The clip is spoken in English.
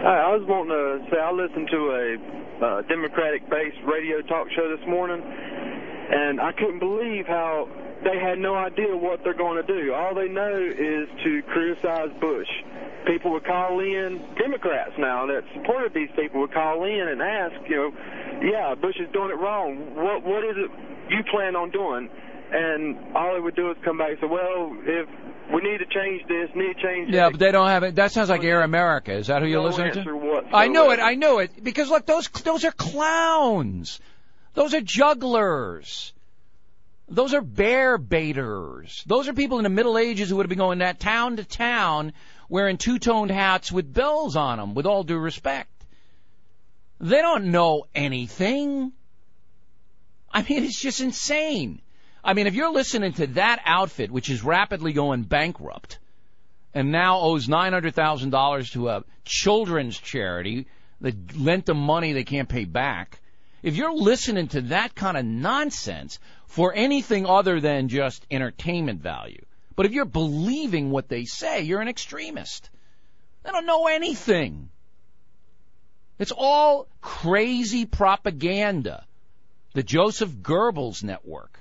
I was wanting to say I listened to a Democratic-based radio talk show this morning, and I couldn't believe how they had no idea what they're going to do. All they know is to criticize Bush. People would call in, Democrats now that supported these people would call in and ask, yeah, Bush is doing it wrong. What is it you plan on doing? And all they would do is come back and say, well, if we need to change this, need to change that. Yeah, but they don't have it. That sounds like Air America. Is that who you're listening to? I know it. Because, look, those are clowns. Those are jugglers. Those are bear baiters. Those are people in the Middle Ages who would have been going town to town wearing two-toned hats with bells on them, with all due respect. They don't know anything. I mean, it's just insane. I mean, if you're listening to that outfit, which is rapidly going bankrupt, and now owes $900,000 to a children's charity that lent them money they can't pay back, if you're listening to that kind of nonsense for anything other than just entertainment value, but if you're believing what they say, you're an extremist. They don't know anything. It's all crazy propaganda. The Joseph Goebbels network.